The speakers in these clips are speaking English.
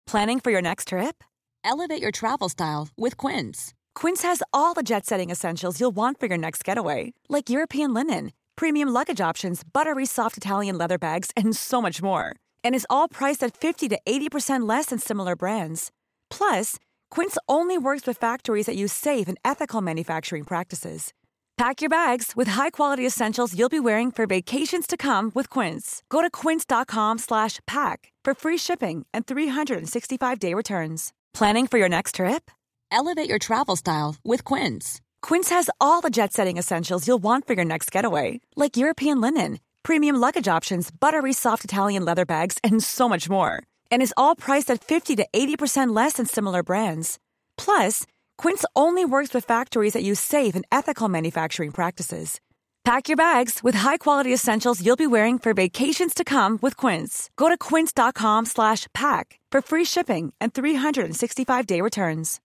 Planning for your next trip? Elevate your travel style with Quince. Quince has all the jet-setting essentials you'll want for your next getaway, like European linen, premium luggage options, buttery soft Italian leather bags, and so much more. And is all priced at 50 to 80% less than similar brands. Plus, Quince only works with factories that use safe and ethical manufacturing practices. Pack your bags with high-quality essentials you'll be wearing for vacations to come with Quince. Go to quince.com/pack for free shipping and 365-day returns. Planning for your next trip? Elevate your travel style with Quince. Quince has all the jet-setting essentials you'll want for your next getaway, like European linen, premium luggage options, buttery soft Italian leather bags, and so much more. And is all priced at 50 to 80% less than similar brands. Plus, Quince only works with factories that use safe and ethical manufacturing practices. Pack your bags with high-quality essentials you'll be wearing for vacations to come with Quince. Go to quince.com/pack for free shipping and 365-day returns.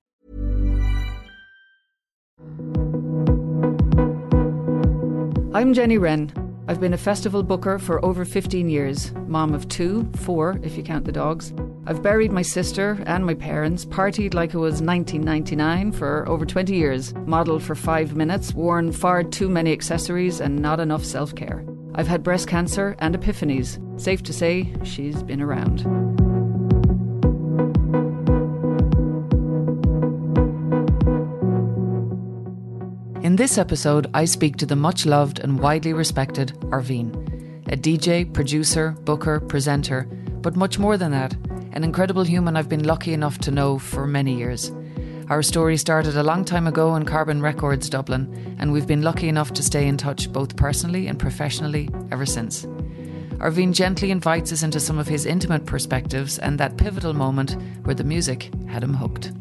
I'm Jenny Wren. I've been a festival booker for over 15 years, mom of 2, 4 if you count the dogs. I've buried my sister and my parents, partied like it was 1999 for over 20 years, modelled for 5 minutes, worn far too many accessories and not enough self-care. I've had breast cancer and epiphanies. Safe to say, she's been around. In this episode, I speak to the much-loved and widely respected Arvine, a DJ, producer, booker, presenter, but much more than that, an incredible human I've been lucky enough to know for many years. Our story started a long time ago in Carbon Records, Dublin, and we've been lucky enough to stay in touch both personally and professionally ever since. Arvine gently invites us into some of his intimate perspectives and that pivotal moment where the music had him hooked.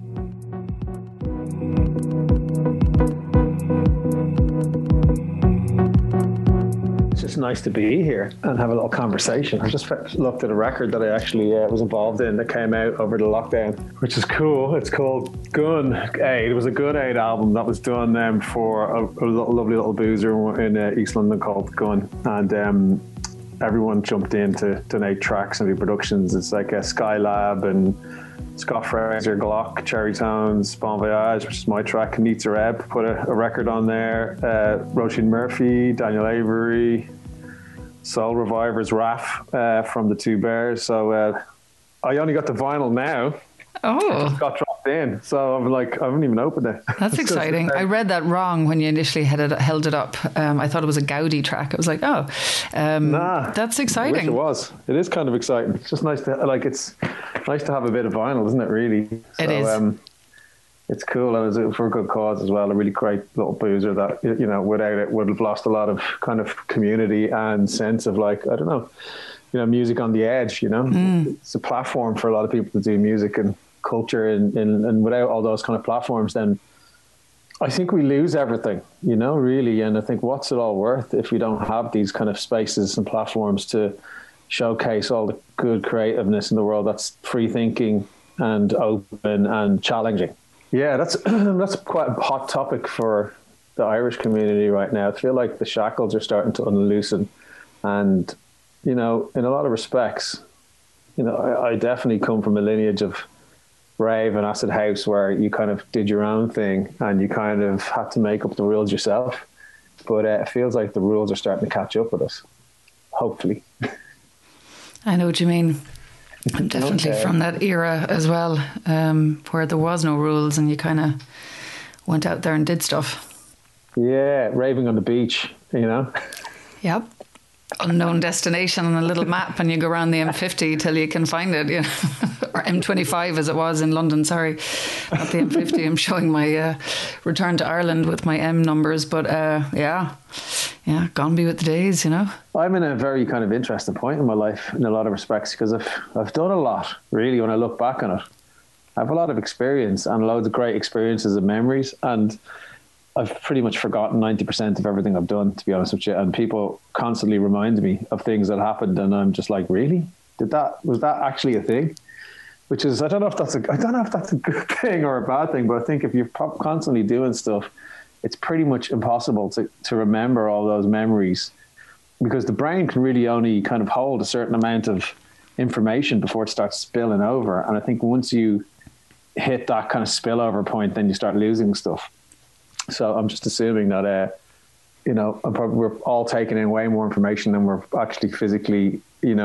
It's nice to be here and have a little conversation. I just looked at a record that I actually was involved in that came out over the lockdown, which is cool. It's called Gun Aid. It was a Gun Aid album that was done for a lovely little boozer in East London called Gun. And everyone jumped in to donate tracks and do productions. It's like a Skylab and Scott Fraser, Glock, Cherry Tones, Bon Voyage, which is my track. Nitsa Reb put a record on there. Roisin Murphy, Daniel Avery, Soul Revivers, Raf from the Two Bears. So I only got the vinyl now. Oh. It just got dropped in. So I'm like, I haven't even opened it. That's exciting. I read that wrong when you initially held it up. I thought it was a Gaudi track. I was like, oh, nah, that's exciting. I wish it was. It is kind of exciting. It's just nice to, it's nice to have a bit of vinyl, isn't it, really? So, it is. It's cool. It was for a good cause as well. A really great little boozer that, without it would have lost a lot of kind of community and sense of music on the edge, It's a platform for a lot of people to do music and culture and without all those kind of platforms, then I think we lose everything, really. And I think what's it all worth if we don't have these kind of spaces and platforms to showcase all the good creativeness in the world that's free thinking and open and challenging. Yeah, that's quite a hot topic for the Irish community right now. I feel like the shackles are starting to unloosen. And, in a lot of respects, I definitely come from a lineage of rave and acid house where you kind of did your own thing and you kind of had to make up the rules yourself. But it feels like the rules are starting to catch up with us, hopefully. I know what you mean. I'm definitely from that era as well, where there was no rules and you kind of went out there and did stuff. Yeah, raving on the beach, Yep. Unknown destination on a little map and you go around the M50 till you can find it, or M25 as it was in London, sorry, not the M50. I'm showing my return to Ireland with my M numbers, but yeah, gone be with the days, I'm in a very kind of interesting point in my life in a lot of respects because I've done a lot, really, when I look back on it. I have a lot of experience and loads of great experiences and memories, and I've pretty much forgotten 90% of everything I've done, to be honest with you. And people constantly remind me of things that happened, and I'm just like, really? Was that actually a thing? Which is, I don't know if that's a good thing or a bad thing, but I think if you're constantly doing stuff, it's pretty much impossible to remember all those memories, because the brain can really only kind of hold a certain amount of information before it starts spilling over. And I think once you hit that kind of spillover point, then you start losing stuff. So I'm just assuming that, we're all taking in way more information than we're actually physically,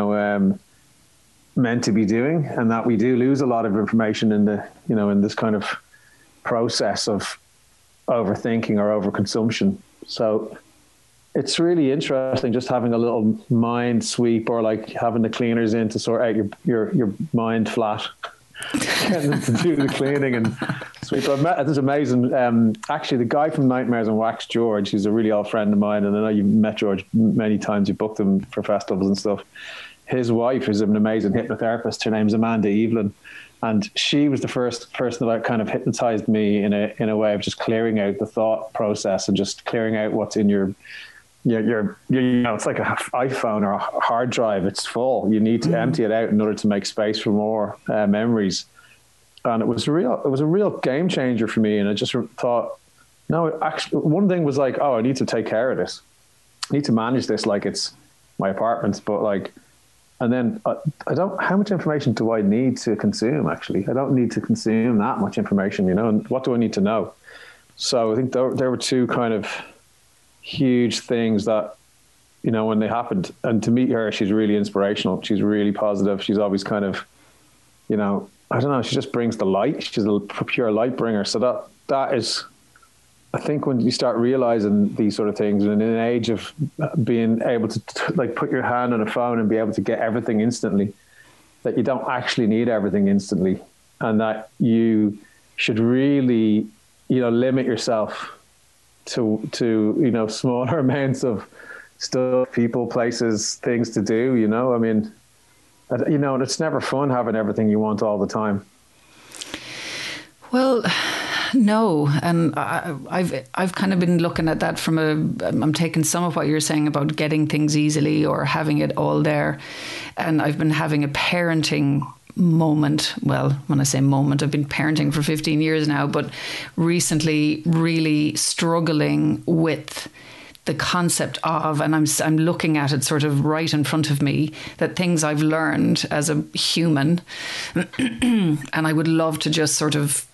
meant to be doing, and that we do lose a lot of information in this kind of process of overthinking or overconsumption. So it's really interesting just having a little mind sweep, or like having the cleaners in to sort out your mind flat, getting them to do the cleaning and sweep. I've met this amazing, actually the guy from Nightmares on Wax, George, who's a really old friend of mine, and I know you've met George many times, you booked him for festivals and stuff. His wife is an amazing hypnotherapist. Her name's Amanda Evelyn. And she was the first person that kind of hypnotized me in a way of just clearing out the thought process and just clearing out what's in your it's like an iPhone or a hard drive. It's full. You need to empty it out in order to make space for more memories. And it was a real game changer for me. And I just thought, no, actually, one thing was like, oh, I need to take care of this. I need to manage this like it's my apartment, but like. And then how much information do I need to consume, actually? I don't need to consume that much information, and what do I need to know? So I think there were two kind of huge things that, when they happened. And to meet her, she's really inspirational. She's really positive. She's always kind of, I don't know, she just brings the light. She's a pure light bringer. So that is, I think when you start realizing these sort of things, and in an age of being able to like put your hand on a phone and be able to get everything instantly, that you don't actually need everything instantly, and that you should really, limit yourself to smaller amounts of stuff, people, places, things to do. I mean, it's never fun having everything you want all the time. Well, no, and I've kind of been looking at that I'm taking some of what you're saying about getting things easily or having it all there, and I've been having a parenting moment. Well, when I say moment, I've been parenting for 15 years now, but recently really struggling with the concept of, and I'm looking at it sort of right in front of me, that things I've learned as a human, and I would love to just sort of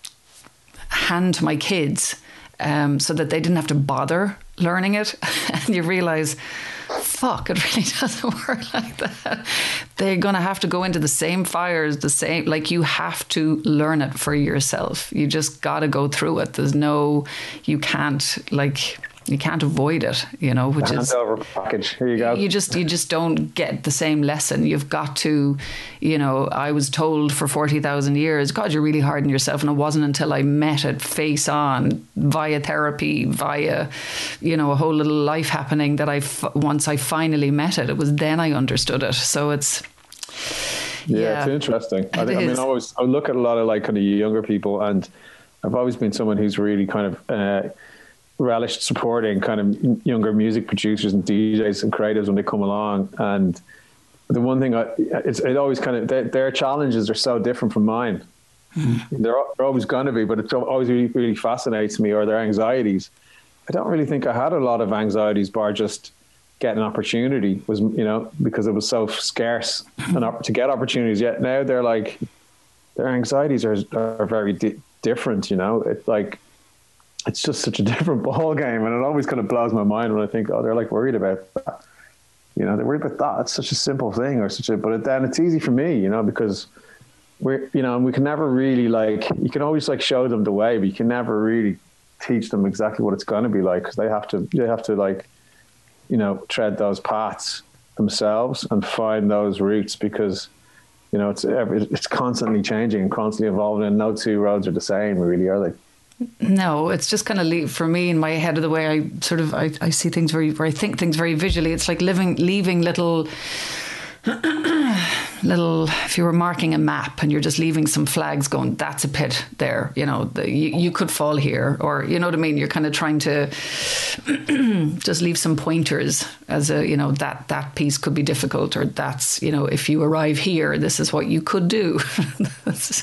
hand to my kids so that they didn't have to bother learning it. And you realise, fuck, it really doesn't work like that. They're going to have to go into the same fires, like you have to learn it for yourself. You just got to go through it. You can't avoid it, which is over package. Here you go. You just don't get the same lesson. You've got to, I was told for 40,000 years, God, you're really hard on yourself. And it wasn't until I met it face on via therapy, via, a whole little life happening that once I finally met it, it was then I understood it. So it's, yeah, it's interesting. I look at a lot of like kind of younger people, and I've always been someone who's really kind of, relished supporting kind of younger music producers and DJs and creatives when they come along. And the one thing it always kind of, their challenges are so different from mine. They're always going to be, but it always really, really fascinates me, or their anxieties. I don't really think I had a lot of anxieties bar just getting an opportunity, was, because it was so scarce to get opportunities. Yet now they're like, their anxieties are very different, It's like, it's just such a different ball game, and it always kind of blows my mind when I think, oh, they're like worried about that. They're worried about that. It's such a simple thing, but then it's easy for me, because we can never really you can always show them the way, but you can never really teach them exactly what it's going to be like, because they have to tread those paths themselves and find those routes, because it's constantly changing and constantly evolving, and no two roads are the same, really, are they? No, it's just kind of for me in my head, of the way I see things where I think things very visually. It's like leaving little, if you were marking a map and you're just leaving some flags going, that's a pit there, you could fall here, or, you know what I mean? You're kind of trying to just leave some pointers as that piece could be difficult, or that's, if you arrive here, this is what you could do. that's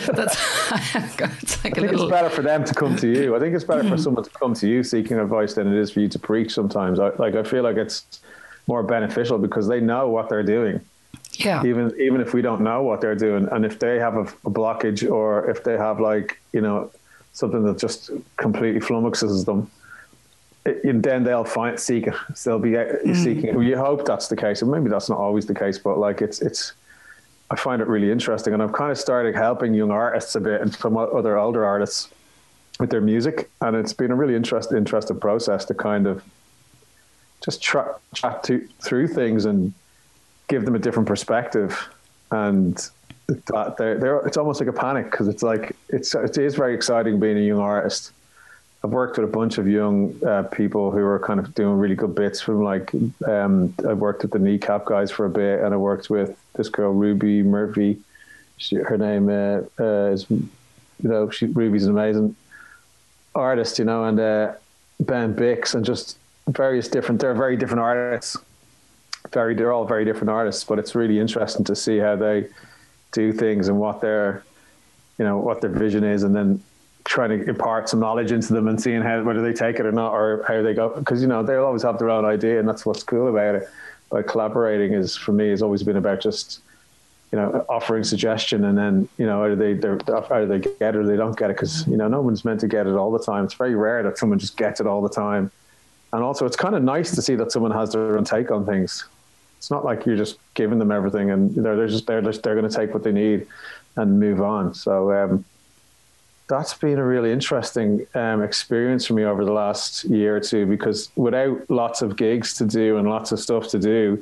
like it's better for them to come to you. I think it's better for someone to come to you seeking advice than it is for you to preach sometimes. I feel like it's more beneficial because they know what they're doing. Yeah. Even if we don't know what they're doing, and if they have a blockage, or if they have like, you know, something that just completely flummoxes them, then they'll seek it. So they'll be seeking it. You hope that's the case, and maybe that's not always the case, but like it's. I find it really interesting, and I've kind of started helping young artists a bit, and from other older artists with their music, and it's been a really interesting process to kind of just chat through things and give them a different perspective. And it's almost like a panic, because it's like it is very exciting being a young artist. I've worked with a bunch of young people who are kind of doing really good bits. From like I worked with the Kneecap guys for a bit, and I worked with this girl Ruby Murphy. Her name is, you know, Ruby's an amazing artist, you know, and Ben Bix, and just they're very different artists. They're all very different artists, but it's really interesting to see how they do things and what their vision is, and then trying to impart some knowledge into them and seeing whether they take it or not, or how they go, because, you know, they'll always have their own idea, and that's what's cool about it. But collaborating has always been about just, you know, offering suggestion, and then, you know, either they get it or they don't get it, because, you know, no one's meant to get it all the time. It's very rare that someone just gets it all the time. And also, it's kind of nice to see that someone has their own take on things. It's not like you're just giving them everything, and they're going to take what they need and move on. So that's been a really interesting experience for me over the last year or two, because without lots of gigs to do and lots of stuff to do,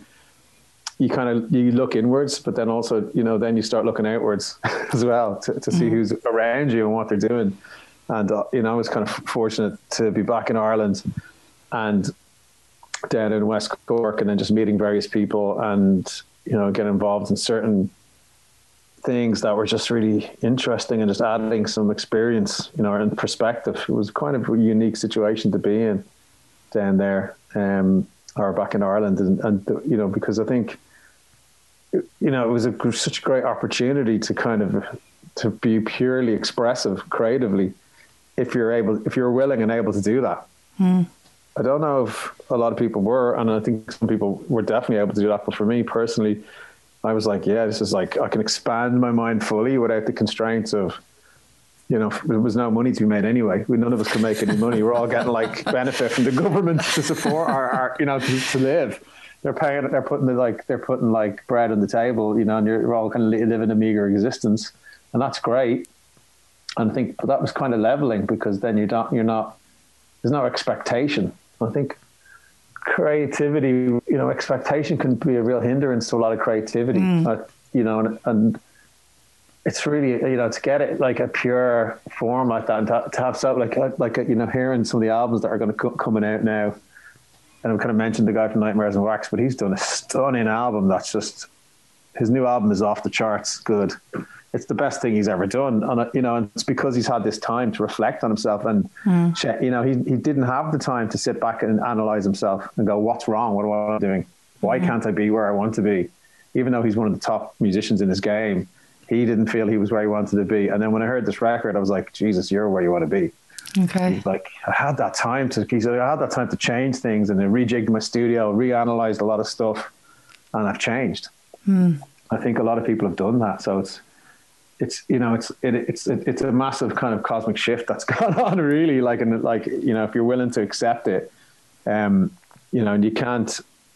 you look inwards, but then also, you know, then you start looking outwards as well to see who's around you and what they're doing. And you know, I was kind of fortunate to be back in Ireland and down in West Cork, and then just meeting various people, and, you know, get involved in certain things that were just really interesting, and just adding some experience, you know, and perspective. It was kind of a unique situation to be in down there, or back in Ireland, and you know, because I think, you know, it was such a great opportunity to be purely expressive creatively, if you're willing and able to do that. I don't know if a lot of people were, and I think some people were definitely able to do that. But for me personally, I was like, yeah, this is like, I can expand my mind fully without the constraints of, you know, there was no money to be made anyway. None of us could make any money. We're all getting like benefit from the government to support our you know, to live. They're putting like bread on the table, you know, and we're all kind of living a meager existence, and that's great. And I think that was kind of leveling, because then there's no expectation. I think creativity, you know, expectation can be a real hindrance to a lot of creativity. You know, and it's really, you know, to get it like a pure form like that, and to have so like you know, hearing some of the albums that are going to coming out now, and I've kind of mentioned the guy from Nightmares and Wax, but he's done a stunning album. That's just, his new album is off the charts good. It's the best thing he's ever done. And, you know, and it's because he's had this time to reflect on himself, and, you know, he didn't have the time to sit back and analyze himself and go, what's wrong? What am I doing? Why can't I be where I want to be? Even though he's one of the top musicians in his game, he didn't feel he was where he wanted to be. And then when I heard this record, I was like, Jesus, you're where you want to be. Okay. He's like, I had that time to change things, and I rejigged my studio, reanalyzed a lot of stuff, and I've changed. I think a lot of people have done that. So it's you know, it's a massive kind of cosmic shift that's gone on, really. Like, and like, you know, if you're willing to accept it, you know, and you can't,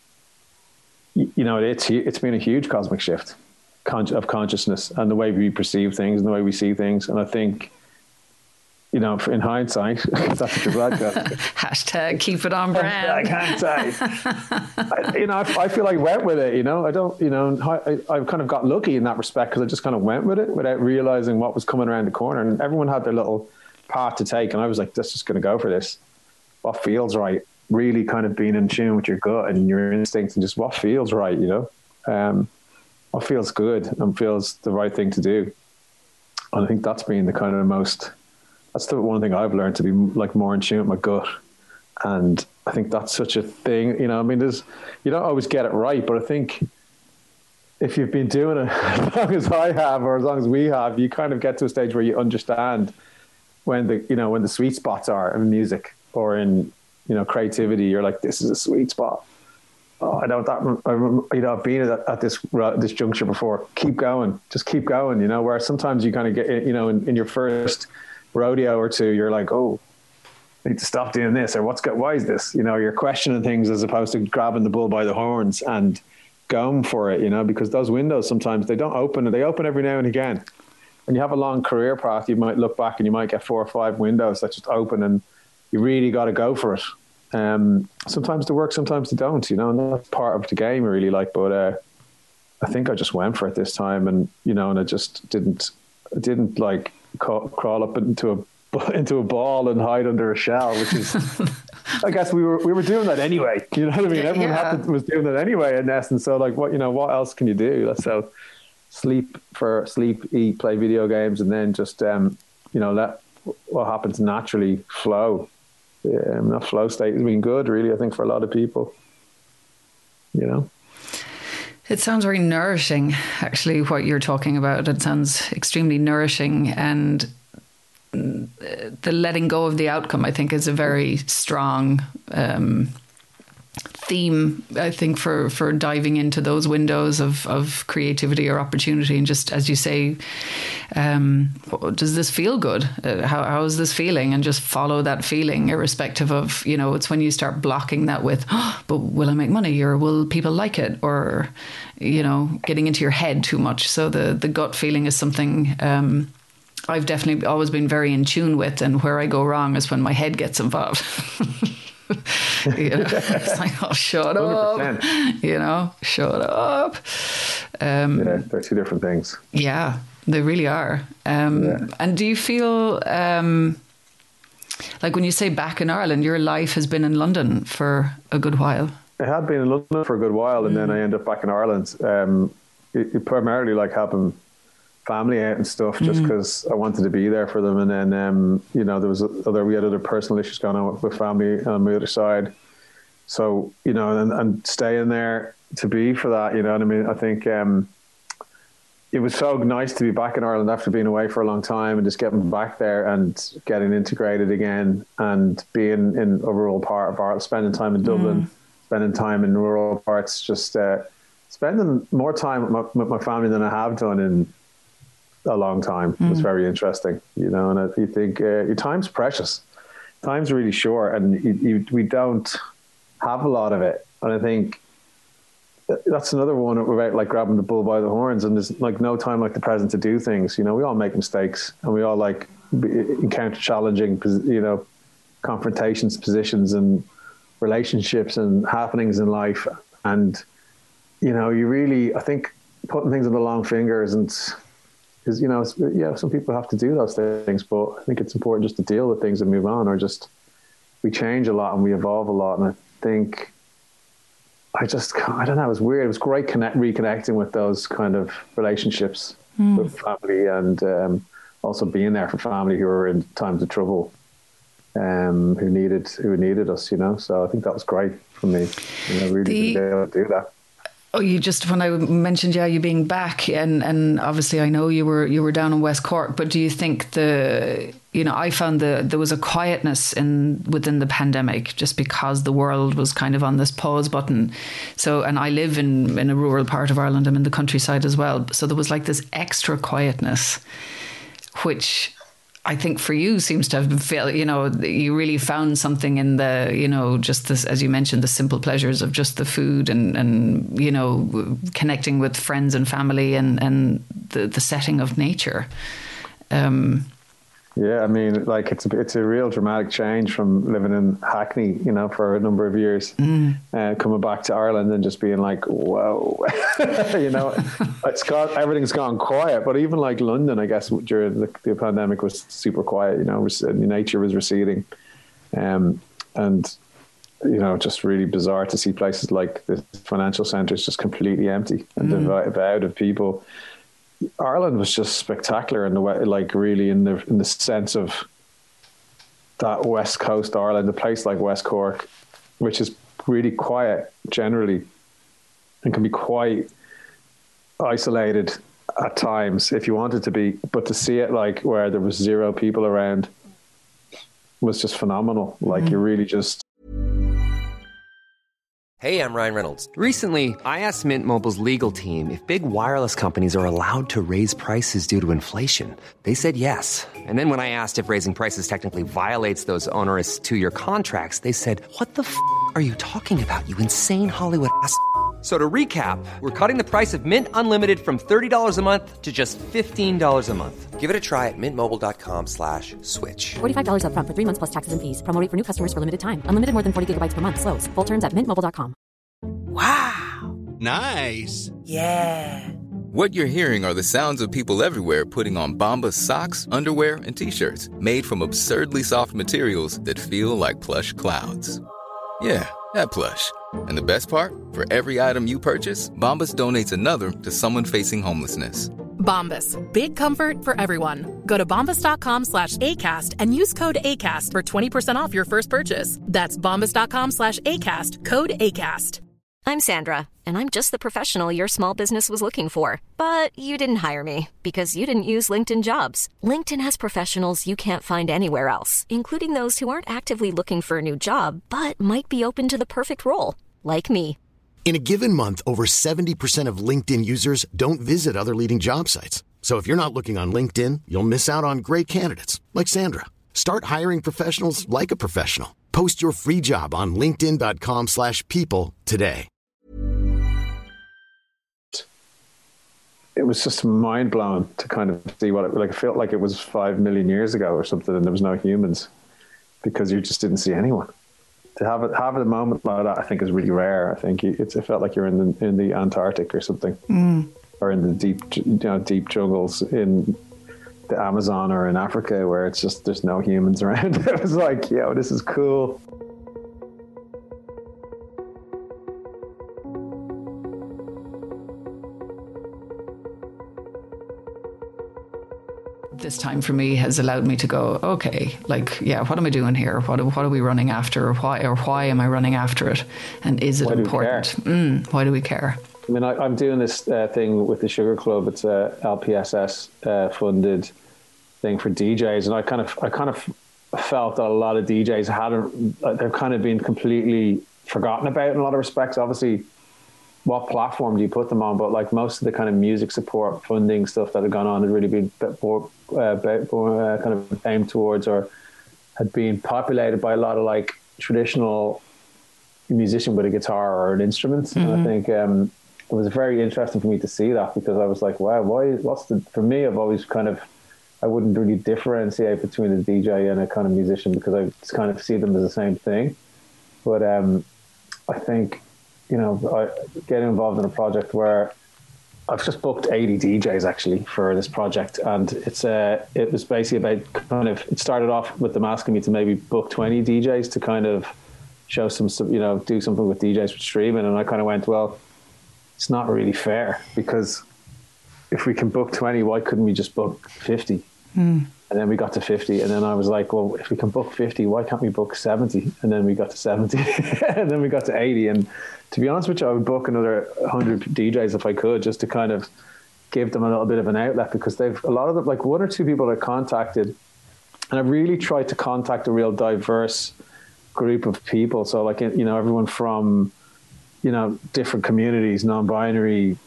you know, it's been a huge cosmic shift of consciousness, and the way we perceive things and the way we see things. And I think, you know, in hindsight, that's what you're right. Hashtag keep it on brand. I can't say. You know, I feel like I went with it. You know, I don't. You know, I kind of got lucky in that respect, because I just kind of went with it without realizing what was coming around the corner. And everyone had their little path to take, and I was like, "That's just going to go for this. What feels right?" Really, kind of being in tune with your gut and your instincts, and just what feels right. You know, what feels good and feels the right thing to do. And I think that's been the kind of most. That's the one thing I've learned, to be like more in tune with my gut. And I think that's such a thing, you know, I mean, you don't always get it right, but I think if you've been doing it as long as I have, or as long as we have, you kind of get to a stage where you understand when the sweet spots are in music or in, you know, creativity. You're like, this is a sweet spot. I know that, I've been at this juncture before. Keep going, just keep going. Where sometimes you kind of get, in your first rodeo or two, you're like, oh, I need to stop doing this, or why is this? You're questioning things as opposed to grabbing the bull by the horns and going for it. Because those windows sometimes they don't open, and they open every now and again. When you have a long career path, you might look back and you might get 4 or 5 windows that just open, and you really got to go for it. Sometimes they work, sometimes they don't, and that's part of the game, really. But I think I just went for it this time, and and I just didn't like crawl up into a ball and hide under a shell, which is, I guess we were doing that anyway. You know what I mean? Everyone was doing that anyway, in essence. So like, what else can you do? So sleep, eat, play video games, and then just let what happens naturally flow. That flow state has been good, really, I think, for a lot of people. It sounds very nourishing, actually, what you're talking about. It sounds extremely nourishing, and the letting go of the outcome, I think, is a very strong theme, I think, for diving into those windows of creativity or opportunity. And just, as you say, does this feel good? How is this feeling? And just follow that feeling, irrespective of, it's when you start blocking that with, but will I make money, or will people like it, or, getting into your head too much. So the gut feeling is something I've definitely always been very in tune with, and where I go wrong is when my head gets involved. It's like, oh, shut 100%. Up, shut up. They're two different things. Yeah, they really are. And do you feel like, when you say back in Ireland, your life has been in London for a good while? It had been in London for a good while, and then I ended up back in Ireland. It primarily like helping family out and stuff, just because I wanted to be there for them. And then, we had other personal issues going on with family on the other side. So, and staying there to be for that, I mean? I think it was so nice to be back in Ireland after being away for a long time, and just getting back there and getting integrated again, and being in a rural part of Ireland, spending time in Dublin, spending time in rural parts, just spending more time with my family than I have done in a long time. It was very interesting, and you think your time's precious. Time's really short, and we don't have a lot of it. And I think that's another one about like grabbing the bull by the horns, and there's like no time like the present to do things. We all make mistakes, and we all like encounter challenging, confrontations, positions, and relationships and happenings in life. And, you really, I think, putting things on the long finger isn't, because, some people have to do those things, but I think it's important just to deal with things and move on, or just, we change a lot and we evolve a lot. And I think, I don't know, it was weird. It was great reconnecting with those kind of relationships with family, and also being there for family who were in times of trouble, who needed us, So I think that was great for me, really to be able to do that. Oh, when I mentioned, you being back, and obviously I know you were down in West Cork, but do you think I found there was a quietness within the pandemic, just because the world was kind of on this pause button. So, and I live in a rural part of Ireland, I'm in the countryside as well. So there was like this extra quietness, which I think for you seems to have felt, you really found something in the, just this, as you mentioned, the simple pleasures of just the food and connecting with friends and family, and the setting of nature. Yeah, I mean, like it's a real dramatic change from living in Hackney, for a number of years, coming back to Ireland and just being like, whoa, everything's gone quiet. But even like London, I guess during the pandemic was super quiet. Nature was receding, and just really bizarre to see places like the financial centres just completely empty and devoid of people. Ireland was just spectacular in the way, like really in the sense of that West Coast Ireland, a place like West Cork, which is really quiet generally and can be quite isolated at times if you want it to be, but to see it like where there was zero people around was just phenomenal. Like you really just. Hey, I'm Ryan Reynolds. Recently, I asked Mint Mobile's legal team if big wireless companies are allowed to raise prices due to inflation. They said yes. And then when I asked if raising prices technically violates those onerous 2-year contracts, they said, "What the f*** are you talking about, you insane Hollywood ass f- So to recap, we're cutting the price of Mint Unlimited from $30 a month to just $15 a month. Give it a try at mintmobile.com/switch. $45 up front for 3 months plus taxes and fees. Promo rate for new customers for limited time. Unlimited more than 40 gigabytes per month. Slows full terms at mintmobile.com. Wow. Nice. Yeah. What you're hearing are the sounds of people everywhere putting on Bombas socks, underwear, and T-shirts made from absurdly soft materials that feel like plush clouds. Yeah, that plush. And the best part? For every item you purchase, Bombas donates another to someone facing homelessness. Bombas. Big comfort for everyone. Go to bombas.com/ACAST and use code ACAST for 20% off your first purchase. That's bombas.com/ACAST. Code ACAST. I'm Sandra, and I'm just the professional your small business was looking for. But you didn't hire me because you didn't use LinkedIn Jobs. LinkedIn has professionals you can't find anywhere else, including those who aren't actively looking for a new job, but might be open to the perfect role, like me. In a given month, over 70% of LinkedIn users don't visit other leading job sites. So if you're not looking on LinkedIn, you'll miss out on great candidates like Sandra. Start hiring professionals like a professional. Post your free job on linkedin.com/people today. It was just mind blowing to kind of see what it like. It felt like it was 5 million years ago or something, and there was no humans because you just didn't see anyone. To have a moment like that, I think, is really rare. I think it felt like you're in the Antarctic or something, or in the deep jungles in the Amazon or in Africa, where it's just there's no humans around. It was like, yo, this is cool. This time for me has allowed me to go, okay, like, yeah, what am I doing here? What are we running after? Why am I running after it? And is it important? Why do we care? I mean, I'm doing this thing with the Sugar Club. It's a LPSS funded thing for DJs, and I kind of felt that a lot of DJs they've kind of been completely forgotten about in a lot of respects. Obviously, what platform do you put them on? But like most of the kind of music support funding stuff that had gone on had really been more kind of aimed towards, or had been populated by a lot of like traditional musician with a guitar or an instrument. Mm-hmm. And I think it was very interesting for me to see that, because I was like, wow, for me, I've always I wouldn't really differentiate between a DJ and a kind of musician, because I just kind of see them as the same thing. But I think, getting involved in a project where I've just booked 80 DJs actually for this project, and it was basically about it started off with them asking me to maybe book 20 DJs to kind of show some, do something with DJs with streaming, and I kind of went, well, it's not really fair, because if we can book 20, why couldn't we just book 50? And then we got to 50, and then I was like, well, if we can book 50, why can't we book 70? And then we got to 70, and then we got to 80. And to be honest with you, I would book another 100 DJs if I could, just to kind of give them a little bit of an outlet, because they've a lot of them, like one or two people I contacted, and I really tried to contact a real diverse group of people. So like, everyone from, different communities, non-binary,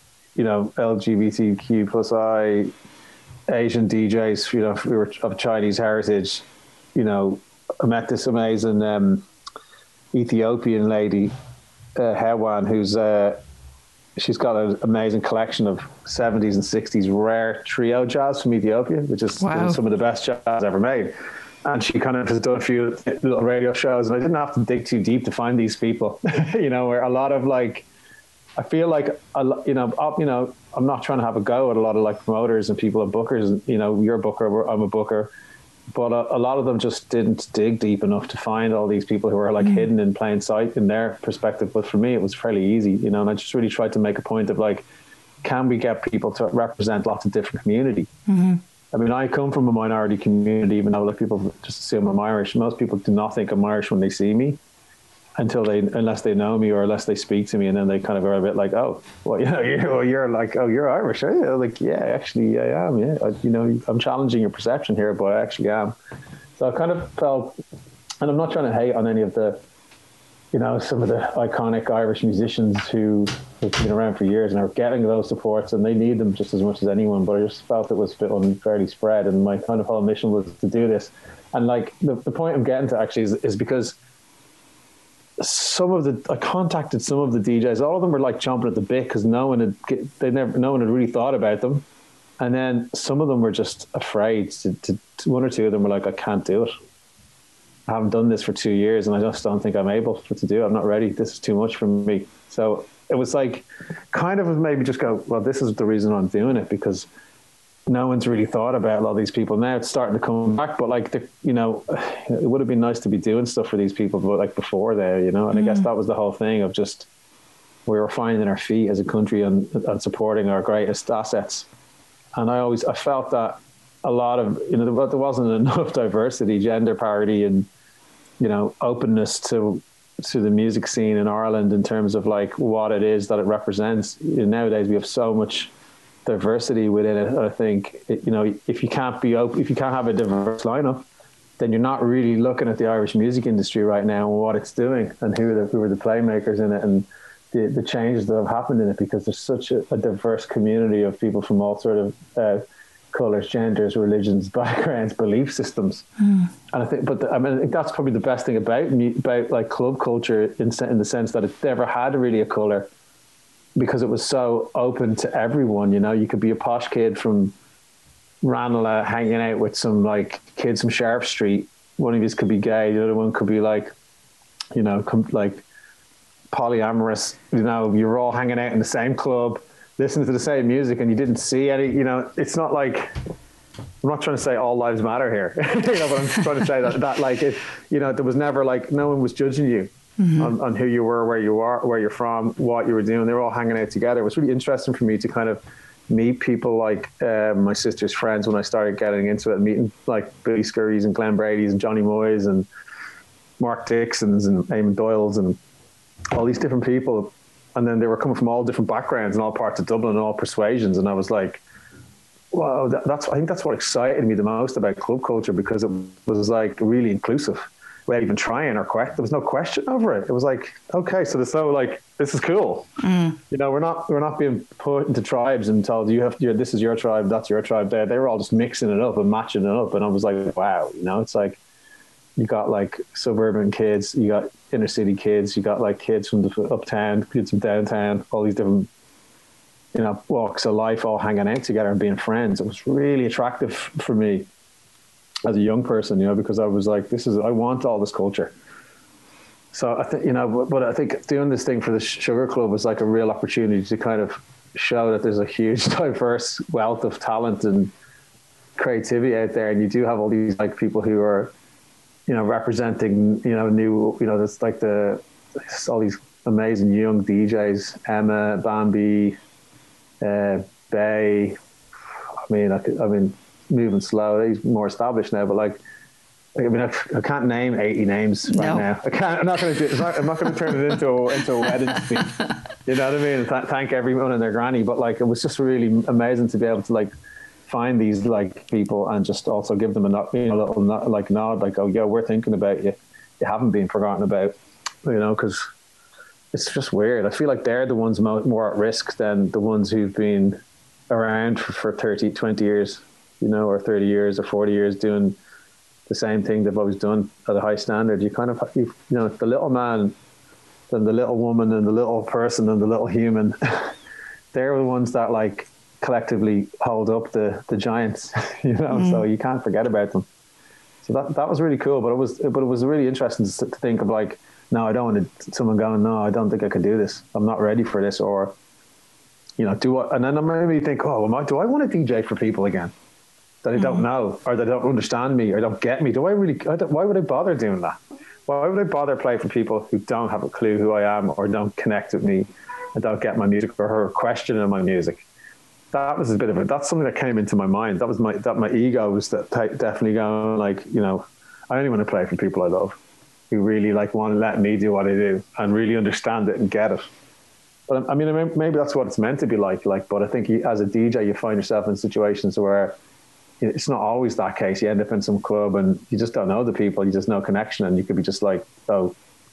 LGBTQ plus I, Asian DJs, we were of Chinese heritage. I met this amazing Ethiopian lady, Hewan, who's she's got an amazing collection of 70s and 60s rare trio jazz from Ethiopia, which is some of the best jazz ever made. And she kind of has done a few little radio shows, and I didn't have to dig too deep to find these people. Where a lot of like, I feel like, I'm not trying to have a go at a lot of like promoters and people and bookers, and you're a booker, I'm a booker, but a lot of them just didn't dig deep enough to find all these people who are like hidden in plain sight in their perspective. But for me, it was fairly easy, and I just really tried to make a point of like, can we get people to represent lots of different community? Mm-hmm. I mean, I come from a minority community, even though like people just assume I'm Irish. Most people do not think I'm Irish when they see me, unless they know me or unless they speak to me, and then they kind of are a bit like, oh, well, you're like, oh, you're Irish, are you? Like, yeah, actually I am. Yeah, I'm challenging your perception here, but I actually am. So I kind of felt, and I'm not trying to hate on any of the you know, some of the iconic Irish musicians who have been around for years and are getting those supports, and they need them just as much as anyone. But I just felt it was a bit unfairly spread, and my kind of whole mission was to do this. And like the point I'm getting to actually is because I contacted some of the DJs. All of them were like chomping at the bit because no one had really thought about them. And then some of them were just afraid to one or two of them were like, I can't do it. I haven't done this for 2 years and I just don't think I'm able to do it. I'm not ready. This is too much for me. So it was like kind of maybe just go, well, this is the reason I'm doing it, because no one's really thought about a lot of these people. Now it's starting to come back, but like, you know, it would have been nice to be doing stuff for these people, but like before there, you know, and I guess that was the whole thing of just, we were finding our feet as a country and supporting our greatest assets. And I felt that a lot of, you know, there wasn't enough diversity, gender parity, and, you know, openness to the music scene in Ireland in terms of like what it is that it represents. You know, nowadays we have so much diversity within it. I think, you know, if you can't have a diverse lineup, then you're not really looking at the Irish music industry right now and what it's doing and who are the playmakers in it and the changes that have happened in it, because there's such a diverse community of people from all sort of colours, genders, religions, backgrounds, belief systems. And I think, I think that's probably the best thing about like club culture in the sense that it never had really a colour, because it was so open to everyone. You know, you could be a posh kid from Ranelagh hanging out with some like kids from Sheriff Street. One of these could be gay, the other one could be like, you know, like polyamorous. You know, you're all hanging out in the same club, listening to the same music, and you didn't see any, you know, it's not like, I'm not trying to say all lives matter here, you know, but I'm trying to say that like, it, you know, there was never like, no one was judging you on who you were, where you are, where you're from, what you were doing. They were all hanging out together. It was really interesting for me to kind of meet people like my sister's friends when I started getting into it, meeting like Billy Scurrys and Glenn Brady's and Johnny Moyes and Mark Dixon's and Eamon Doyle's and all these different people. And then they were coming from all different backgrounds and all parts of Dublin and all persuasions. And I was like, wow, I think that's what excited me the most about club culture, because it was like really inclusive. Without even trying or there was no question over it. It was like, okay, so there's no like, this is cool. You know, we're not being put into tribes and told this is your tribe, that's your tribe. They were all just mixing it up and matching it up. And I was like, wow, you know, it's like, you got like suburban kids, you got inner city kids, you got like kids from the uptown, kids from downtown, all these different, you know, walks of life all hanging out together and being friends. It was really attractive for me as a young person, you know, because I was like, I want all this culture. So I think, you know, but I think doing this thing for the Sugar Club was like a real opportunity to kind of show that there's a huge diverse wealth of talent and creativity out there. And you do have all these like people who are, you know, representing, you know, new, you know, there's like all these amazing young DJs, Emma, Bambi, Bay. I mean, moving slow. He's more established now, but like, I mean, I can't name 80 names right now. I'm not going to turn it into a wedding speech. You know what I mean? And thank everyone and their granny. But like, it was just really amazing to be able to like find these like people and just also give them a little like nod, like, oh yeah, we're thinking about you. You haven't been forgotten about, you know, because it's just weird. I feel like they're the ones more at risk than the ones who've been around for 30, 20 years, you know, or 30 years or 40 years doing the same thing they've always done at a high standard. You kind of, you know, the little man and the little woman and the little person and the little human, they're the ones that like collectively hold up the giants, you know, so you can't forget about them. So that was really cool, but it was really interesting to think of like, no, I don't want someone going, no, I don't think I can do this. I'm not ready for this. Or, you know, and then I maybe think, oh, do I want to DJ for people again that I don't know, or that don't understand me or don't get me? Why would I bother doing that? Why would I bother playing for people who don't have a clue who I am or don't connect with me and don't get my music or are questioning my music? That was that's something that came into my mind. That was my ego was definitely going like, you know, I only want to play for people I love, who really like want to let me do what I do and really understand it and get it. But I mean, maybe that's what it's meant to be like, but I think as a DJ, you find yourself in situations where it's not always that case. You end up in some club and you just don't know the people, you just know connection, and you could be just like, oh,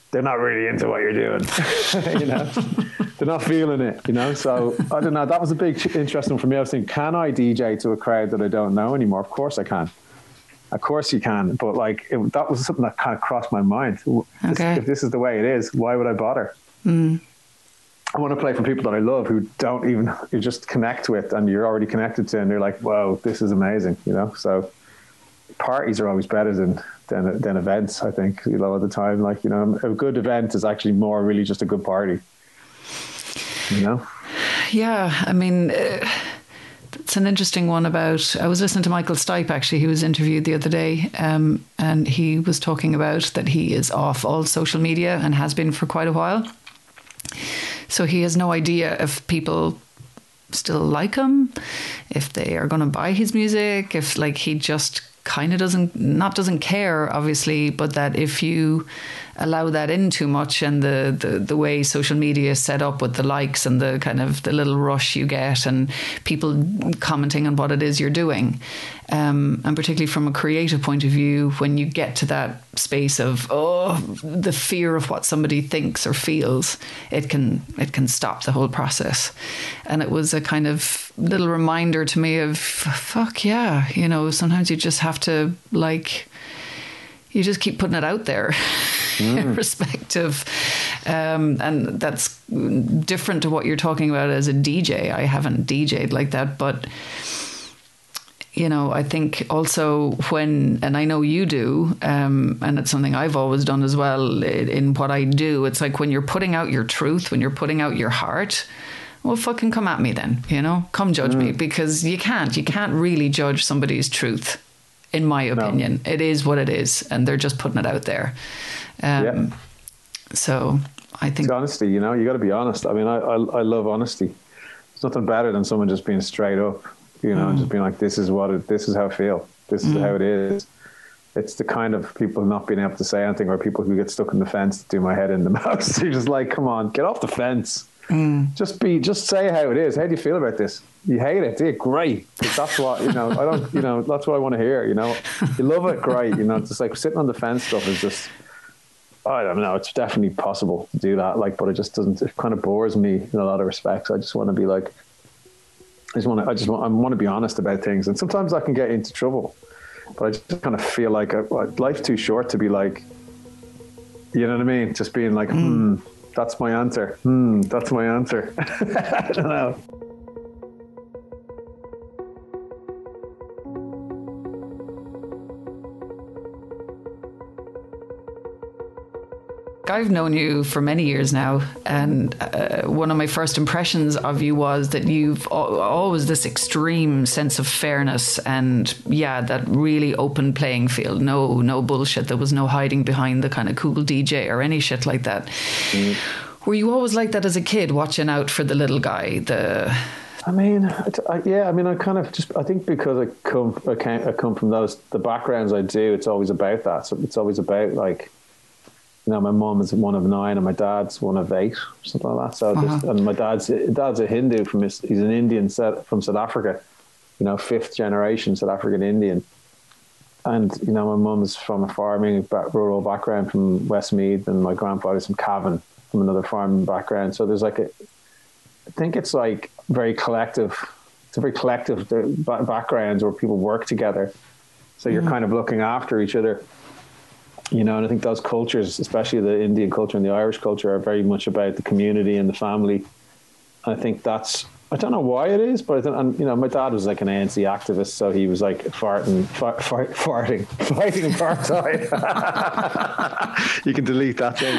they're not really into what you're doing. You know, they're not feeling it, you know? So I don't know. That was a big interesting for me. I was thinking, can I DJ to a crowd that I don't know anymore? Of course I can. Of course you can. But like, that was something that kind of crossed my mind. If this is the way it is, why would I bother? I want to play for people that I love who you just connect with and you're already connected to, and they're like, whoa, this is amazing, you know? So parties are always better than events, I think, a lot of the time. Like, you know, a good event is actually more really just a good party, you know? Yeah, I mean, it's an interesting one about, I was listening to Michael Stipe, actually. He was interviewed the other day, and he was talking about that he is off all social media and has been for quite a while. So he has no idea if people still like him, if they are going to buy his music, if like he just kind of doesn't care, obviously, but that if you allow that in too much, and the way social media is set up with the likes and the kind of the little rush you get and people commenting on what it is you're doing, and particularly from a creative point of view, when you get to that space of the fear of what somebody thinks or feels, it can stop the whole process. And it was a kind of little reminder to me of, fuck yeah, you know, sometimes you just have to, like, you just keep putting it out there. Irrespective, and that's different to what you're talking about as a DJ. I haven't DJ'd like that, but you know, I think also and I know you do, and it's something I've always done as well in what I do. It's like when you're putting out your truth, when you're putting out your heart, well, fucking come at me then, you know, come judge me, because you can't really judge somebody's truth. In my opinion, no. It is what it is, and they're just putting it out there. So I think it's honesty, you know, you got to be honest. I mean, I love honesty. There's nothing better than someone just being straight up, you know, just being like, this is how I feel. This is how it is. It's the kind of people not being able to say anything, or people who get stuck in the fence to do my head in the mouth. You're just like, come on, get off the fence. Just say how it is. How do you feel about this? You hate it, do you? Great. That's what, you know, that's what I want to hear, you know. You love it, great. You know, it's just like sitting on the fence stuff is just, I don't know, it's definitely possible to do that, like, but it kind of bores me in a lot of respects. I just want to be like, I want to be honest about things. And sometimes I can get into trouble, but I just kind of feel like life's too short to be like, you know what I mean? Just being like, that's my answer. That's my answer. I don't know. I've known you for many years now, and one of my first impressions of you was that you've always this extreme sense of fairness and, that really open playing field. No bullshit. There was no hiding behind the kind of cool DJ or any shit like that. Were you always like that as a kid, watching out for the little guy? I mean, I kind of just, I think because I come from the backgrounds I do, it's always about that. So it's always about, like, you know, my mum is one of 9 and my dad's one of 8, or something like that. So and my dad's a Hindu he's an Indian from South Africa, you know, 5th generation South African Indian. And, you know, my mum's from a farming rural background from Westmeath, and my grandfather's from Cavan, from another farming background. So there's like I think it's like very collective. It's a very collective backgrounds where people work together. So you're kind of looking after each other. You know, and I think those cultures, especially the Indian culture and the Irish culture, are very much about the community and the family. I think that's, I don't know why it is, but I think, and, you know, my dad was like an ANC activist, so he was like fighting apartheid. You can delete that thing.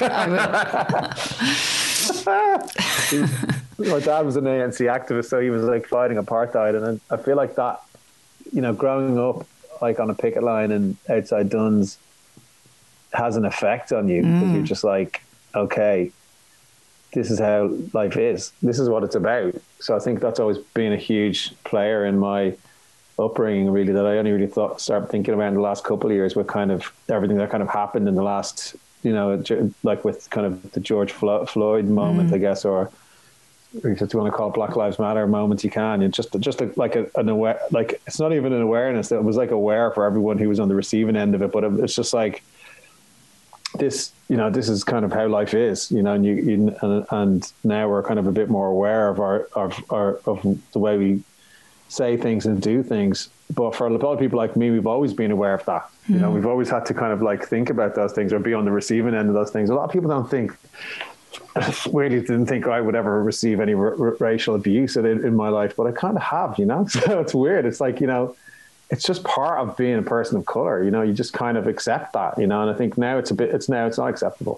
My dad was an ANC activist, so he was like fighting apartheid, and I feel like that, you know, growing up like on a picket line and outside Duns has an effect on you, because you're just like, okay, this is how life is. This is what it's about. So I think that's always been a huge player in my upbringing, really, that I only really started thinking about in the last couple of years with kind of everything that kind of happened in the last, you know, like with kind of the George Floyd moment, I guess, or if you want to call it Black Lives Matter moment, you can. It's just like an aware, like, it's not even an awareness. It was like aware for everyone who was on the receiving end of it, but it's just like, this is kind of how life is, and now we're kind of a bit more aware of of the way we say things and do things. But for a lot of people like me, we've always been aware of that. We've always had to kind of like think about those things or be on the receiving end of those things. A lot of people really didn't think I would ever receive any racial abuse in my life, but I kind of have, So it's weird. It's like, it's just part of being a person of color. You just kind of accept that, and I think now it's not acceptable.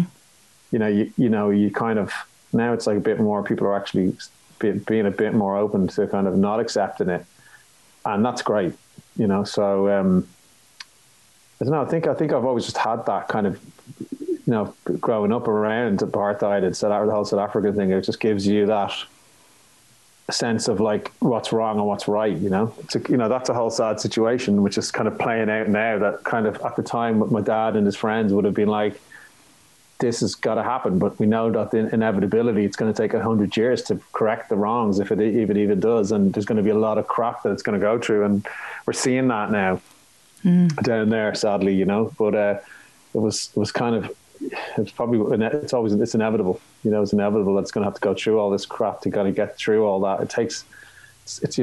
You kind of, now it's like a bit more, people are actually being a bit more open to kind of not accepting it. And that's great, so, I don't know. I think I've always just had that kind of, growing up around apartheid and the whole South African thing. It just gives you that sense of like what's wrong and what's right, that's a whole sad situation, which is kind of playing out now. That kind of at the time with my dad and his friends would have been like, this has got to happen, but we know that the inevitability, it's going to take 100 years to correct the wrongs if it even does, and there's going to be a lot of crap that it's going to go through, and we're seeing that now down there, sadly, but it was kind of, it's inevitable, it's inevitable that it's going to have to go through all this crap to kind of get through all that. It's it's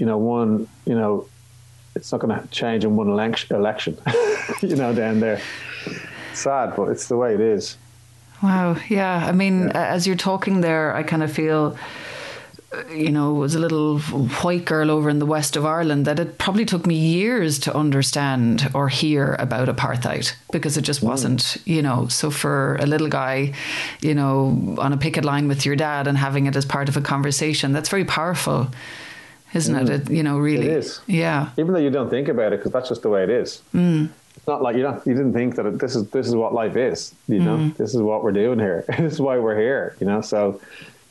not going to change in one election, down there. Sad, but it's the way it is. Wow. Yeah. I mean, as you're talking there, I kind of feel, as a little white girl over in the west of Ireland, that it probably took me years to understand or hear about apartheid, because it just wasn't, so for a little guy, on a picket line with your dad and having it as part of a conversation, that's very powerful, isn't it? Really. It is. Yeah. Even though you don't think about it, because that's just the way it is. It's not like you didn't think that this is what life is, this is what we're doing here. This is why we're here, so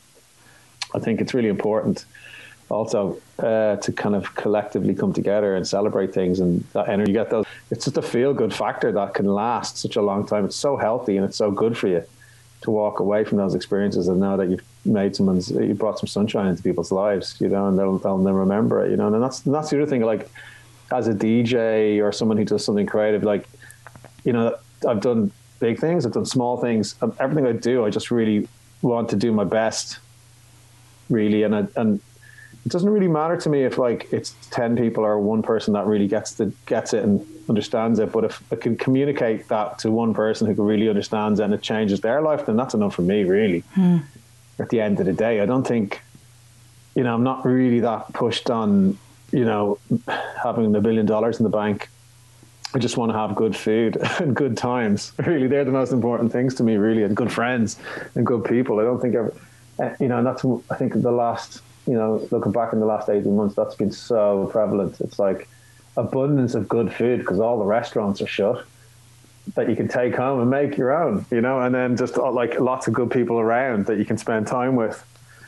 I think it's really important also to kind of collectively come together and celebrate things, and that energy, you get those, it's just a feel good factor that can last such a long time. It's so healthy and it's so good for you to walk away from those experiences and know that you brought some sunshine into people's lives, and they'll remember it, and that's the other thing, like, as a DJ or someone who does something creative, like, I've done big things, I've done small things, everything I do, I just really want to do my best, really. And it doesn't really matter to me if like it's 10 people or one person that really gets it and understands it. But if I can communicate that to one person who really understands it and it changes their life, then that's enough for me, really. At the end of the day, I don't think, I'm not really that pushed on, having $1 billion in the bank. I just want to have good food and good times. Really, they're the most important things to me, really, and good friends and good people. I don't think that's, I think the last, looking back in the last 18 months, that's been so prevalent. It's like abundance of good food because all the restaurants are shut, that you can take home and make your own, and then just like lots of good people around that you can spend time with.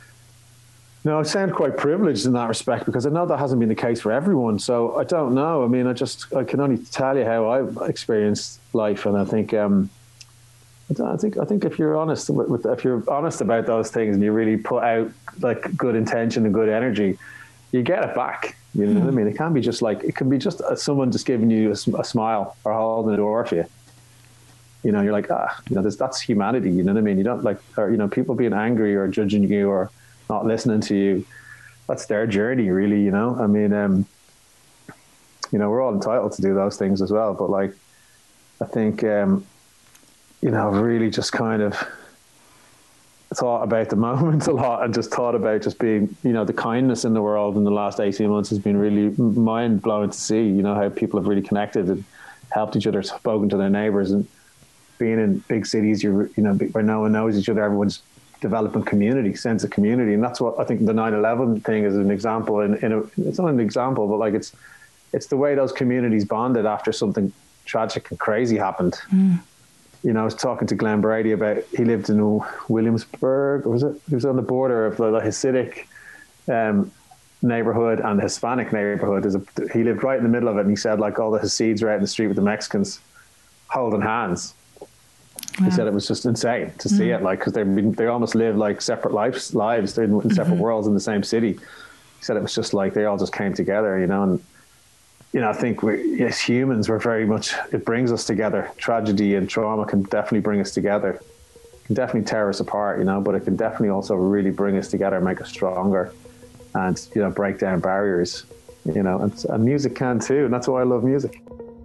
No, I sound quite privileged in that respect, because I know that hasn't been the case for everyone. So I don't know. I mean, I can only tell you how I've experienced life, and I think, I think if you're honest if you're honest about those things and you really put out like good intention and good energy, you get it back. You know what I mean? It can be just like, it can be just someone just giving you a smile or holding the door for you. You're like, that's humanity. You know what I mean? You don't like, or, people being angry or judging you or not listening to you, that's their journey, really. I mean, we're all entitled to do those things as well, but like, I think, really just kind of thought about the moment a lot, and just thought about just being, the kindness in the world in the last 18 months has been really mind blowing to see, how people have really connected and helped each other, spoken to their neighbors, and being in big cities, where no one knows each other, everyone's developing sense of community. And that's what I think the 9/11 thing is an example. It's not an example, but like it's the way those communities bonded after something tragic and crazy happened. I was talking to Glenn Brady about, he lived in Williamsburg, was it? He was on the border of the Hasidic neighborhood and the Hispanic neighborhood. He lived right in the middle of it, and he said like all the Hasids were out in the street with the Mexicans holding hands. He said it was just insane to see it, like, because they almost live like separate lives. They're in separate worlds in the same city. He said it was just like they all just came together, and I think we, as humans, we're very much, it brings us together. Tragedy and trauma can definitely bring us together. It can definitely tear us apart, but it can definitely also really bring us together, make us stronger, and, break down barriers, and music can too. And that's why I love music.